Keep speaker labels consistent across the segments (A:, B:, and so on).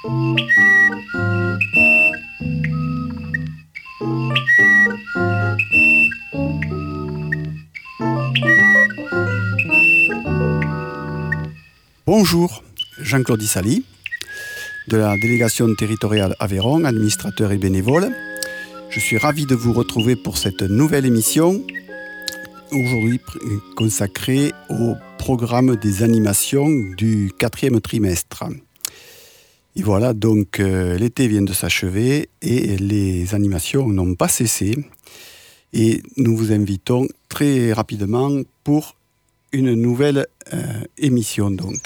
A: Bonjour, Jean-Claude Issali, de la délégation territoriale Aveyron, administrateur et bénévole. Je suis ravi de vous retrouver pour cette nouvelle émission, aujourd'hui consacrée au programme des animations du 4e trimestre. Et voilà, donc l'été vient de s'achever et les animations n'ont pas cessé. Et nous vous invitons très rapidement pour une nouvelle émission donc.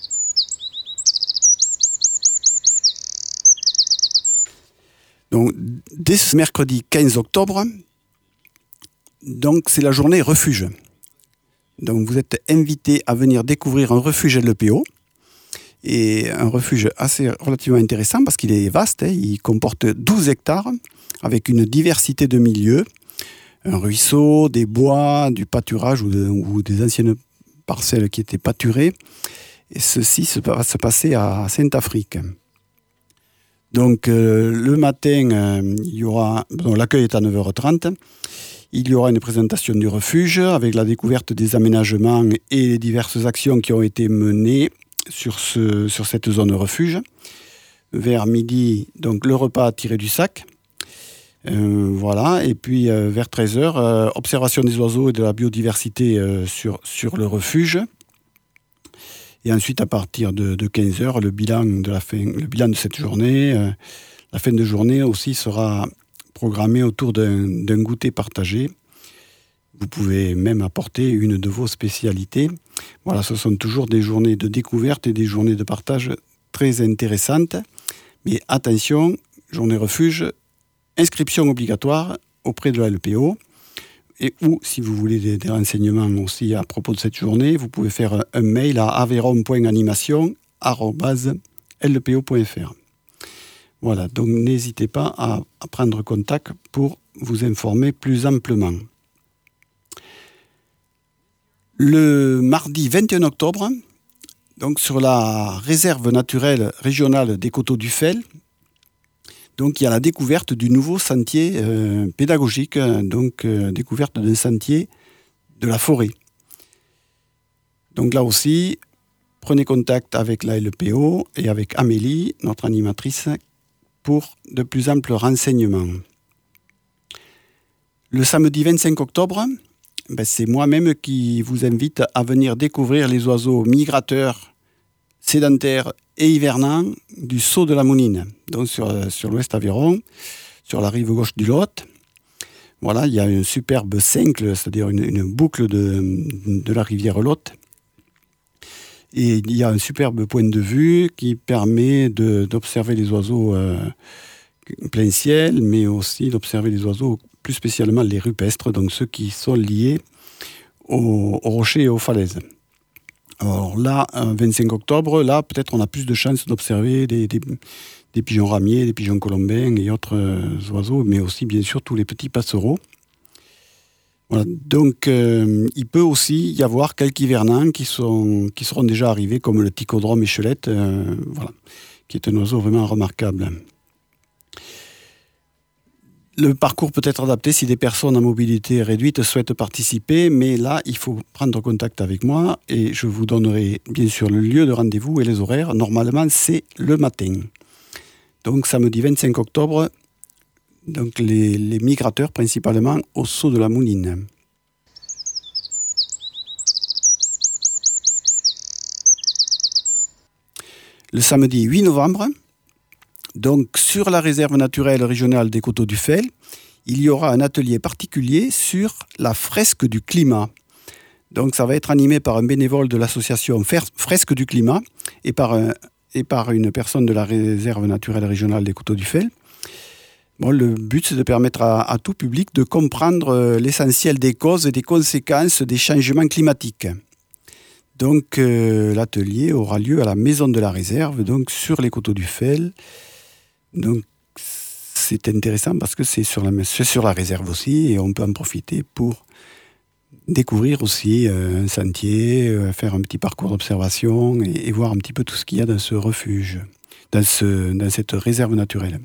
A: Donc, dès ce mercredi 15 octobre, donc, c'est la journée refuge. Donc, vous êtes invités à venir découvrir un refuge LPO. Et un refuge assez relativement intéressant parce qu'il est vaste. Il comporte 12 hectares avec une diversité de milieux. Un ruisseau, des bois, du pâturage ou des anciennes parcelles qui étaient pâturées. Et ceci va se passer à Saint-Afrique. Donc le matin, l'accueil est à 9h30. Il y aura une présentation du refuge avec la découverte des aménagements et les diverses actions qui ont été menées sur cette zone refuge. Vers midi, donc le repas tiré du sac. Voilà. Et puis vers 13h, observation des oiseaux et de la biodiversité sur le refuge. Et ensuite, à partir de 15h, le bilan de cette journée. La fin de journée aussi sera programmée autour d'un goûter partagé. Vous pouvez même apporter une de vos spécialités. Voilà, ce sont toujours des journées de découverte et des journées de partage très intéressantes. Mais attention, journée refuge, inscription obligatoire auprès de la LPO. Et ou, si vous voulez des renseignements aussi à propos de cette journée, vous pouvez faire un mail à aveyron.animation@lpo.fr. Voilà, donc n'hésitez pas à prendre contact pour vous informer plus amplement. Le mardi 21 octobre, donc sur la réserve naturelle régionale des Coteaux du Fel, donc il y a la découverte du nouveau sentier pédagogique, découverte d'un sentier de la forêt. Donc là aussi, prenez contact avec la LPO et avec Amélie, notre animatrice, pour de plus amples renseignements. Le samedi 25 octobre, c'est moi-même qui vous invite à venir découvrir les oiseaux migrateurs, sédentaires et hivernants du Saut de la Mounine, donc sur l'ouest Aveyron, sur la rive gauche du Lot. Voilà, il y a un superbe cincle, c'est-à-dire une boucle de la rivière Lot. Et il y a un superbe point de vue qui permet d'observer les oiseaux plein ciel, mais aussi d'observer les oiseaux, plus spécialement les rupestres, donc ceux qui sont liés aux rochers et aux falaises. Alors là, 25 octobre, là, peut-être on a plus de chances d'observer des pigeons ramiers, des pigeons colombins et autres oiseaux, mais aussi, bien sûr, tous les petits passereaux. Voilà. Donc, il peut aussi y avoir quelques hivernants qui seront déjà arrivés, comme le Ticodrome échelette, qui est un oiseau vraiment remarquable. Le parcours peut être adapté si des personnes à mobilité réduite souhaitent participer, mais là, il faut prendre contact avec moi et je vous donnerai bien sûr le lieu de rendez-vous et les horaires. Normalement, c'est le matin. Donc, samedi 25 octobre, donc les migrateurs principalement au Saut de la Mounine. Le samedi 8 novembre, donc, sur la réserve naturelle régionale des Coteaux du Fel, il y aura un atelier particulier sur la fresque du climat. Donc, ça va être animé par un bénévole de l'association Fresque du climat et par une personne de la réserve naturelle régionale des Coteaux du Fel. Bon, le but, c'est de permettre à tout public de comprendre l'essentiel des causes et des conséquences des changements climatiques. Donc, l'atelier aura lieu à la maison de la réserve, donc sur les Coteaux du Fel. Donc, c'est intéressant parce que c'est sur la réserve aussi et on peut en profiter pour découvrir aussi un sentier, faire un petit parcours d'observation et voir un petit peu tout ce qu'il y a dans ce refuge, dans cette réserve naturelle.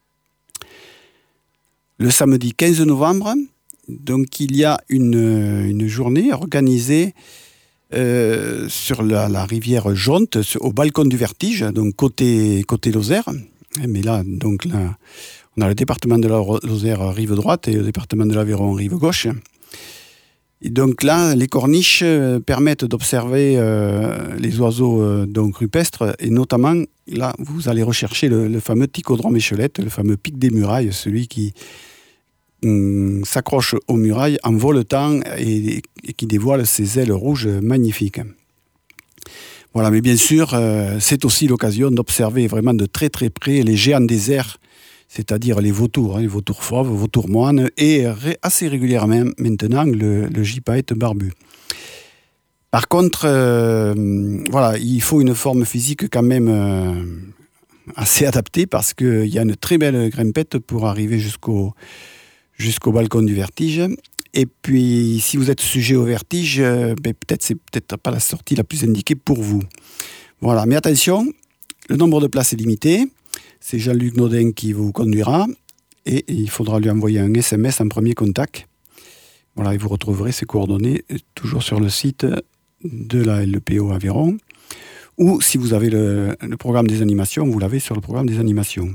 A: Le samedi 15 novembre, donc il y a une journée organisée sur la rivière Jonte, au balcon du Vertige, donc côté Lozère. Mais là, on a le département de la Lozère rive droite et le département de l'Aveyron rive gauche. Et donc là, les corniches permettent d'observer les oiseaux donc rupestres, et notamment, là, vous allez rechercher le fameux Ticodrome échelette, le fameux pic des murailles, celui qui s'accroche aux murailles en voletant et qui dévoile ses ailes rouges magnifiques. Voilà, mais bien sûr, c'est aussi l'occasion d'observer vraiment de très très près les géants des airs, c'est-à-dire les vautours, les vautours fauves, vautours moines, et assez régulièrement maintenant le gypaète barbu. Par contre, voilà, il faut une forme physique quand même assez adaptée, parce qu'il y a une très belle grimpette pour arriver jusqu'au balcon du Vertige. Et puis, si vous êtes sujet au vertige, c'est peut-être pas la sortie la plus indiquée pour vous. Voilà, mais attention, le nombre de places est limité. C'est Jean-Luc Nodin qui vous conduira, et il faudra lui envoyer un SMS en premier contact. Voilà, et vous retrouverez ses coordonnées toujours sur le site de la LPO Aveyron, ou si vous avez le programme des animations, vous l'avez sur le programme des animations.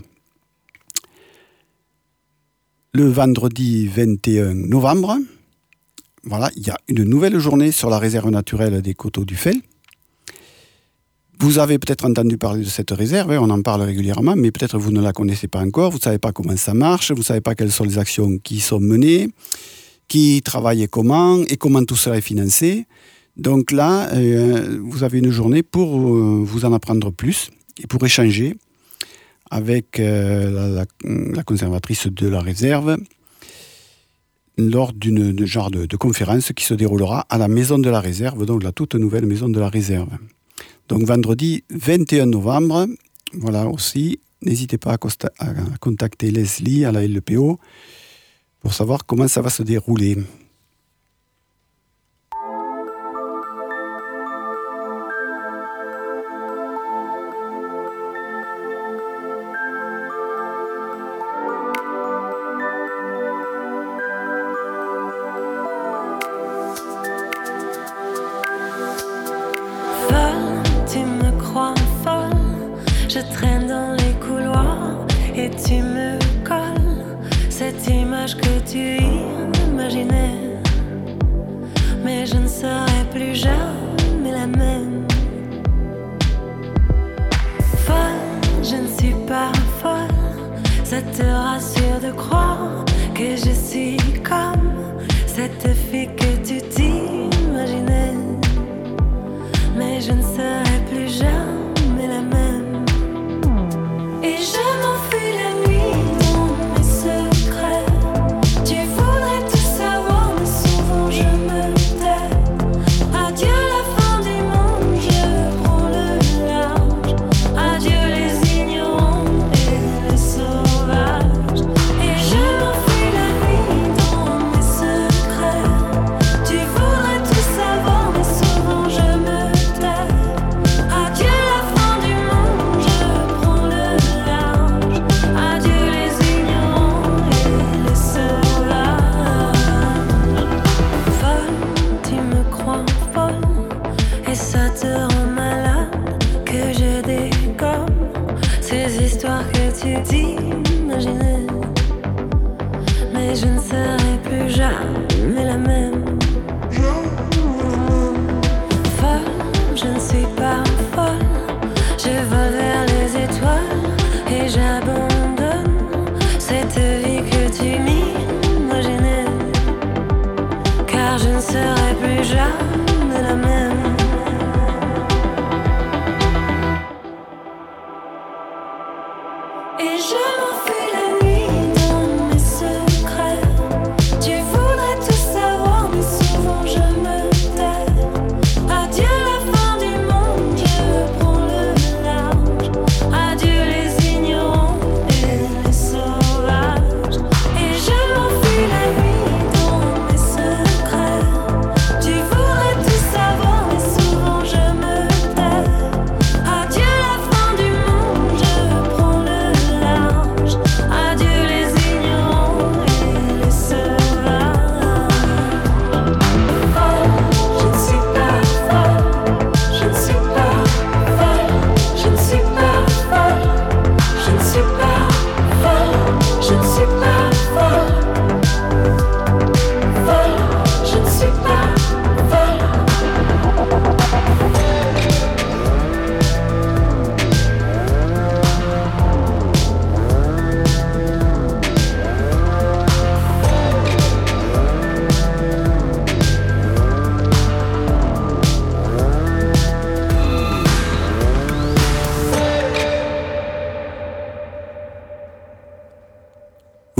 A: Le vendredi 21 novembre, voilà, il y a une nouvelle journée sur la réserve naturelle des Coteaux du Fel. Vous avez peut-être entendu parler de cette réserve, on en parle régulièrement, mais peut-être vous ne la connaissez pas encore, vous ne savez pas comment ça marche, vous ne savez pas quelles sont les actions qui sont menées, qui travaillent et comment tout cela est financé. Donc là, vous avez une journée pour vous en apprendre plus et pour échanger avec la conservatrice de la réserve lors d'une genre de conférence qui se déroulera à la maison de la réserve, donc la toute nouvelle maison de la réserve. Donc vendredi 21 novembre, voilà aussi, n'hésitez pas à contacter Leslie à la LPO pour savoir comment ça va se dérouler.
B: Je traîne dans les couloirs et tu me colles cette image que tu imaginais. Mais je ne serai plus jamais la même. Folle, je ne suis pas folle. Ça te rassure de croire que je suis comme cette fille que tu t'imaginais. Mais je ne serai plus jamais la même. Et je m'enfuis la nuit dans mes secrets. Tu voudrais tout savoir, mais souvent je me tais. Adieu la fin du monde, je prends le large. Adieu les ignorants et les sauvages. Et je m'enfuis la nuit dans mes secrets. Tu voudrais tout savoir, mais souvent je me tais. Adieu la fin du monde, je prends le large. Adieu les ignorants et les sauvages. Folle, tu me crois folle, et ça te rend malade que je dégomme ces histoires que tu t'imaginais. Mais je ne serai plus jamais la même. Folle, je ne suis pas folle. Je vole vers les étoiles et j'abandonne cette vie que tu m'imaginais. Car je ne serai plus jamais la même. Et je m'enfuis la nuit dans mes secrets. Tu voudrais tout savoir, mais souvent je me tais. Adieu la fin du monde,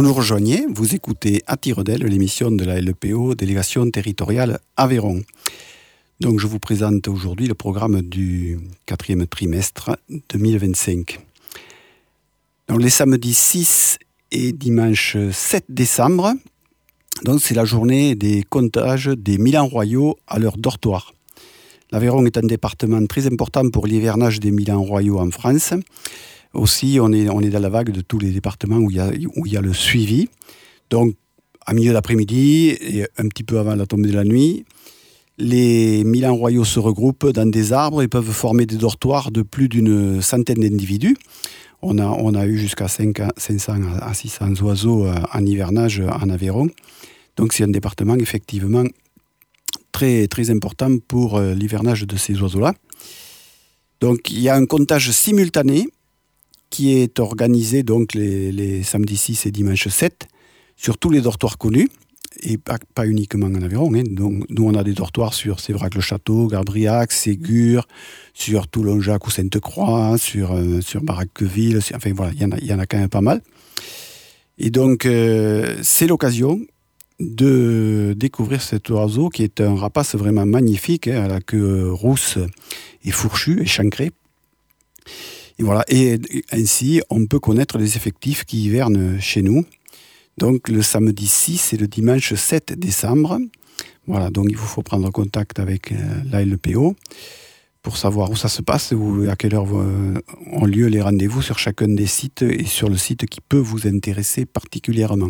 A: nous rejoignez, vous écoutez à tire d'aile l'émission de la LPO, Délégation territoriale Aveyron. Donc je vous présente aujourd'hui le programme du 4e trimestre 2025. Donc les samedis 6 et dimanche 7 décembre, donc c'est la journée des comptages des Milans royaux à leur dortoir. L'Aveyron est un département très important pour l'hivernage des Milans royaux en France. Aussi, on est dans la vague de tous les départements où il y a le suivi. Donc, à milieu d'après-midi et un petit peu avant la tombée de la nuit, les Milans royaux se regroupent dans des arbres et peuvent former des dortoirs de plus d'une centaine d'individus. On a eu jusqu'à 500 à 600 oiseaux en hivernage en Aveyron. Donc, c'est un département effectivement très, très important pour l'hivernage de ces oiseaux-là. Donc, il y a un comptage simultané qui est organisé donc les samedis 6 et dimanche 7 sur tous les dortoirs connus, et pas uniquement en Aveyron. Donc, nous, on a des dortoirs sur Séverac-le-Château, Garbriac, Ségur, sur Toulon-Jacques ou Sainte-Croix, sur Baraqueville, enfin voilà, il y en a quand même pas mal. Et donc, c'est l'occasion de découvrir cet oiseau qui est un rapace vraiment magnifique, à la queue rousse et fourchue et chancrée. Et voilà, et ainsi, on peut connaître les effectifs qui hivernent chez nous. Donc, le samedi 6 et le dimanche 7 décembre. Voilà, donc il vous faut prendre contact avec la LPO pour savoir où ça se passe, à quelle heure ont lieu les rendez-vous sur chacun des sites et sur le site qui peut vous intéresser particulièrement.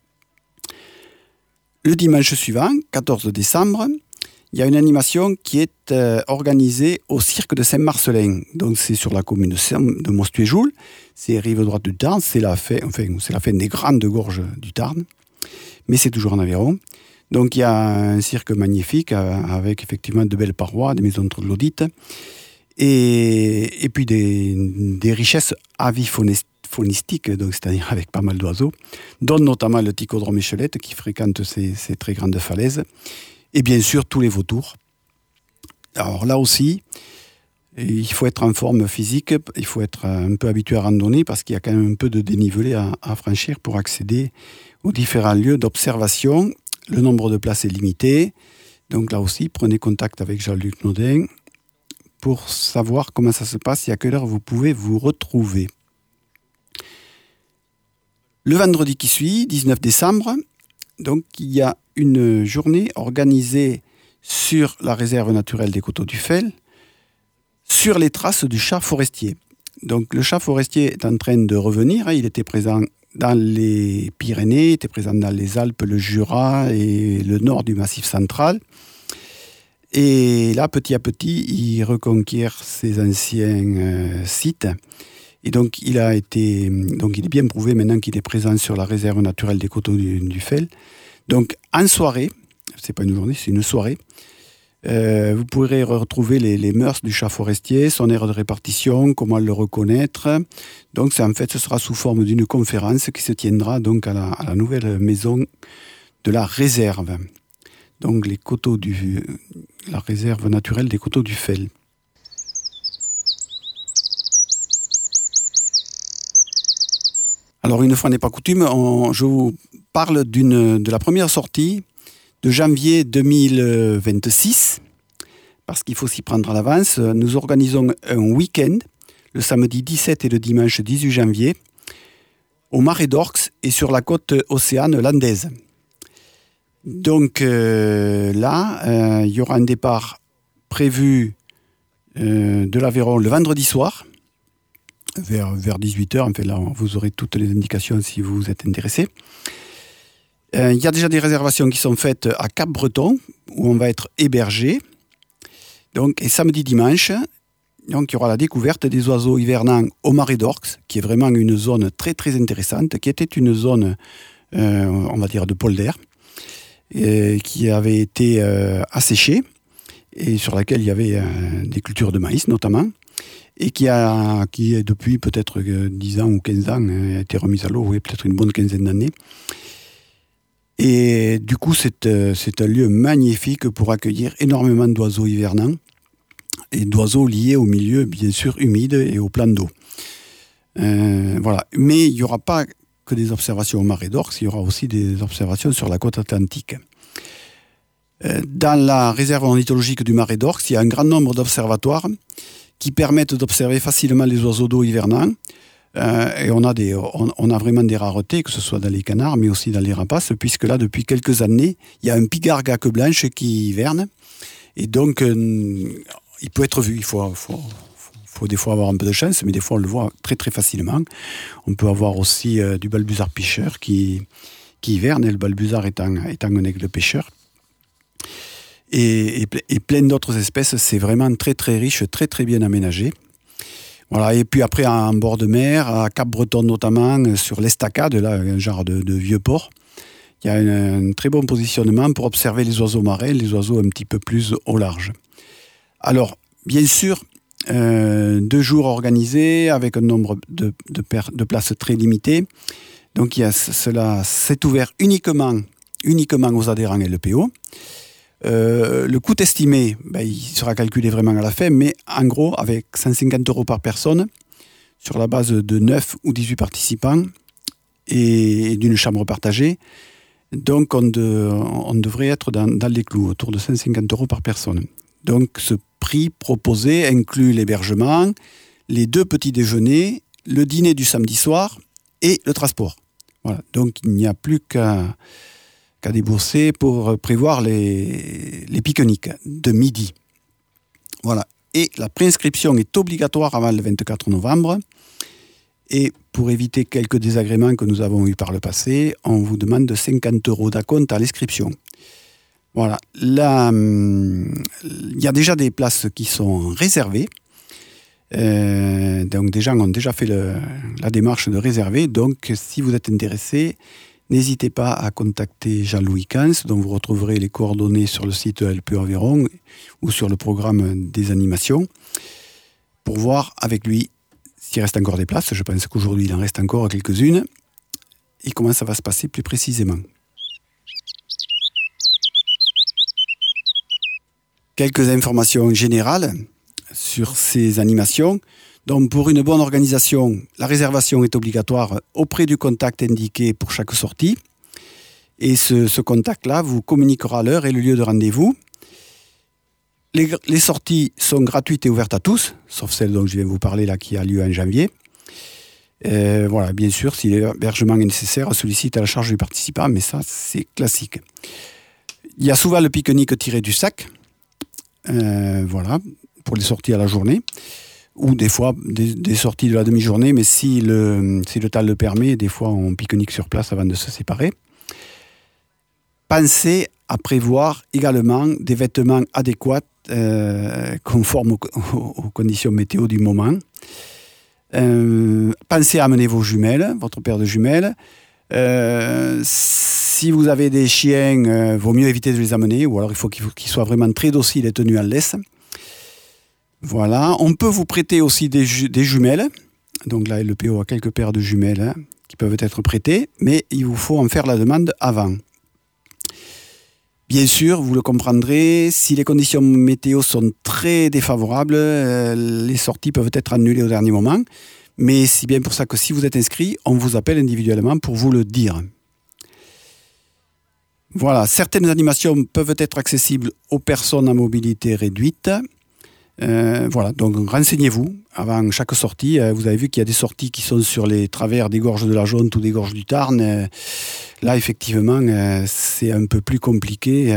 A: Le dimanche suivant, 14 décembre, il y a une animation qui est organisée au cirque de Saint-Marcellin. Donc c'est sur la commune de Mostuéjoul, c'est rive droite du Tarn, c'est la fin des grandes gorges du Tarn, mais c'est toujours en Aveyron. Donc il y a un cirque magnifique avec effectivement de belles parois, des maisons troglodytes, et puis des richesses avifaunistiques, donc c'est-à-dire avec pas mal d'oiseaux, dont notamment le ticodrome échelette qui fréquente ces très grandes falaises. Et bien sûr, tous les vautours. Alors là aussi, il faut être en forme physique, il faut être un peu habitué à randonner parce qu'il y a quand même un peu de dénivelé à franchir pour accéder aux différents lieux d'observation. Le nombre de places est limité. Donc là aussi, prenez contact avec Jean-Luc Naudin pour savoir comment ça se passe et à quelle heure vous pouvez vous retrouver. Le vendredi qui suit, 19 décembre, donc il y a une journée organisée sur la réserve naturelle des Coteaux du Fel, sur les traces du chat forestier. Donc le chat forestier est en train de revenir, il était présent dans les Pyrénées, il était présent dans les Alpes, le Jura et le nord du Massif central. Et là, petit à petit, il reconquiert ses anciens sites. Et donc il est bien prouvé maintenant qu'il est présent sur la réserve naturelle des Coteaux du Fel. Donc en soirée, c'est pas une journée, c'est une soirée, vous pourrez retrouver les mœurs du chat forestier, son aire de répartition, comment le reconnaître. Donc ce sera sous forme d'une conférence qui se tiendra donc à la nouvelle maison de la réserve. Donc la réserve naturelle des Coteaux du Fel. Alors une fois n'est pas coutume, je vous parle de la première sortie de janvier 2026, parce qu'il faut s'y prendre à l'avance. Nous organisons un week-end, le samedi 17 et le dimanche 18 janvier, au Marais d'Orx et sur la côte océane landaise. Donc là, il y aura un départ prévu de l'Aveyron le vendredi soir, vers 18h, enfin là vous aurez toutes les indications si vous êtes intéressé. Il y a déjà des réservations qui sont faites à Cap-Breton, où on va être hébergé. Donc, et samedi dimanche, donc, il y aura la découverte des oiseaux hivernants au Marais d'Orx, qui est vraiment une zone très très intéressante, qui était une zone, on va dire, de polder, qui avait été asséchée, et sur laquelle il y avait des cultures de maïs notamment, et qui depuis peut-être 10 ans ou 15 ans a été remise à l'eau, oui, peut-être une bonne quinzaine d'années. Et du coup, c'est un lieu magnifique pour accueillir énormément d'oiseaux hivernants et d'oiseaux liés au milieu, bien sûr, humide et au plan d'eau. Voilà. Mais il n'y aura pas que des observations au Marais d'Orx, il y aura aussi des observations sur la côte atlantique. Dans la réserve ornithologique du Marais d'Orx, il y a un grand nombre d'observatoires qui permettent d'observer facilement les oiseaux d'eau hivernants. Et on a vraiment des raretés, que ce soit dans les canards, mais aussi dans les rapaces, puisque là, depuis quelques années, il y a un pigargue à queue blanche qui hiverne. Et donc, il peut être vu. Il faut des fois avoir un peu de chance, mais des fois, on le voit très, très facilement. On peut avoir aussi du balbuzard pêcheur qui hiverne, et le balbuzard étant un aigle pêcheur. Et plein d'autres espèces. C'est vraiment très, très riche, très, très bien aménagé. Voilà, et puis après, en bord de mer, à Cap-Breton notamment, sur l'Estacade, là, un genre de vieux port, il y a un très bon positionnement pour observer les oiseaux marins, les oiseaux un petit peu plus au large. Alors, bien sûr, 2 jours organisés avec un nombre de places très limité. Donc, c'est ouvert uniquement aux adhérents LPO. Le coût estimé, il sera calculé vraiment à la fin, mais en gros, avec 150 € par personne, sur la base de 9 ou 18 participants et d'une chambre partagée. Donc, on devrait être dans les clous, autour de 150 € par personne. Donc, ce prix proposé inclut l'hébergement, les 2 petits déjeuners, le dîner du samedi soir et le transport. Voilà. Donc, il n'y a plus qu'à débourser pour prévoir les pique-niques de midi. Voilà. Et la préinscription est obligatoire avant le 24 novembre. Et pour éviter quelques désagréments que nous avons eus par le passé, on vous demande 50 € d'acompte à l'inscription. Voilà. Là, il y a déjà des places qui sont réservées. Donc des gens ont déjà fait la démarche de réserver. Donc, si vous êtes intéressé, n'hésitez pas à contacter Jean-Louis Cans, dont vous retrouverez les coordonnées sur le site LPO Aveyron ou sur le programme des animations, pour voir avec lui s'il reste encore des places. Je pense qu'aujourd'hui, il en reste encore quelques-unes. Et comment ça va se passer plus précisément. Quelques informations générales sur ces animations. Donc, pour une bonne organisation, la réservation est obligatoire auprès du contact indiqué pour chaque sortie. Et ce contact-là vous communiquera l'heure et le lieu de rendez-vous. Les sorties sont gratuites et ouvertes à tous, sauf celle dont je viens de vous parler là, qui a lieu en janvier. Voilà, bien sûr, si l'hébergement est nécessaire, on sollicite à la charge du participant, mais ça, c'est classique. Il y a souvent le pique-nique tiré du sac, voilà, pour les sorties à la journée. Ou des fois des sorties de la demi-journée, mais si le temps le permet, des fois on pique-nique sur place avant de se séparer. Pensez à prévoir également des vêtements adéquats, conformes aux conditions météo du moment. Pensez à amener vos jumelles, votre paire de jumelles. Si vous avez des chiens, vaut mieux éviter de les amener, ou alors il faut qu'ils soient vraiment très dociles et tenus en laisse. Voilà, on peut vous prêter aussi des jumelles. Donc là, LPO a quelques paires de jumelles qui peuvent être prêtées, mais il vous faut en faire la demande avant. Bien sûr, vous le comprendrez, si les conditions météo sont très défavorables, les sorties peuvent être annulées au dernier moment. Mais c'est bien pour ça que si vous êtes inscrit, on vous appelle individuellement pour vous le dire. Voilà, certaines animations peuvent être accessibles aux personnes à mobilité réduite. Voilà, donc renseignez-vous avant chaque sortie. Vous avez vu qu'il y a des sorties qui sont sur les travers des gorges de la Jonte ou des gorges du Tarn. Là, effectivement, c'est un peu plus compliqué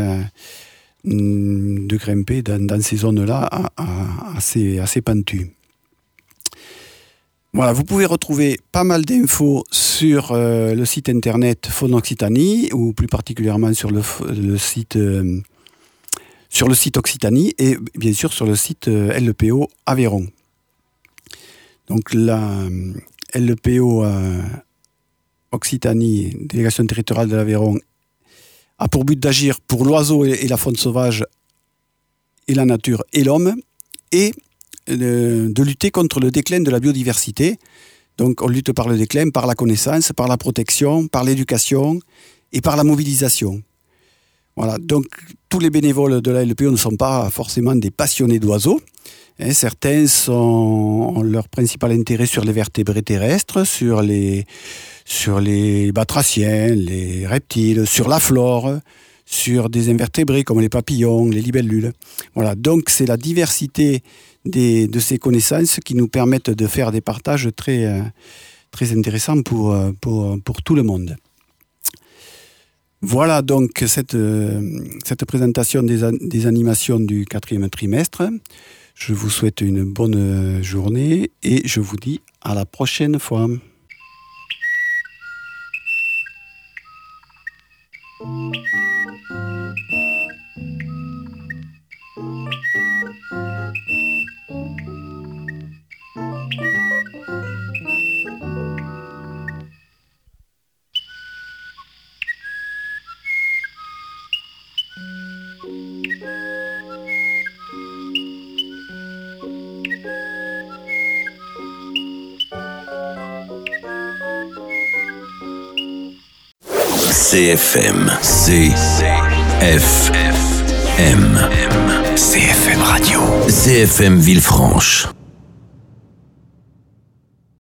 A: de grimper dans ces zones-là assez pentues. Voilà, vous pouvez retrouver pas mal d'infos sur le site internet Faune Occitanie, ou plus particulièrement sur le site Occitanie, et bien sûr sur le site LPO Aveyron. Donc la LPO Occitanie, délégation territoriale de l'Aveyron, a pour but d'agir pour l'oiseau et la faune sauvage et la nature et l'homme, et de lutter contre le déclin de la biodiversité. Donc on lutte par le déclin, par la connaissance, par la protection, par l'éducation et par la mobilisation. Voilà, donc tous les bénévoles de la LPO ne sont pas forcément des passionnés d'oiseaux. Certains ont leur principal intérêt sur les vertébrés terrestres, sur les sur les batraciens, les reptiles, sur la flore, sur des invertébrés comme les papillons, les libellules. Voilà, donc c'est la diversité de ces connaissances qui nous permettent de faire des partages très, très intéressants pour tout le monde. Voilà donc cette présentation des animations du 4e trimestre. Je vous souhaite une bonne journée et je vous dis à la prochaine fois.
C: CFM. CFM Radio. CFM Villefranche.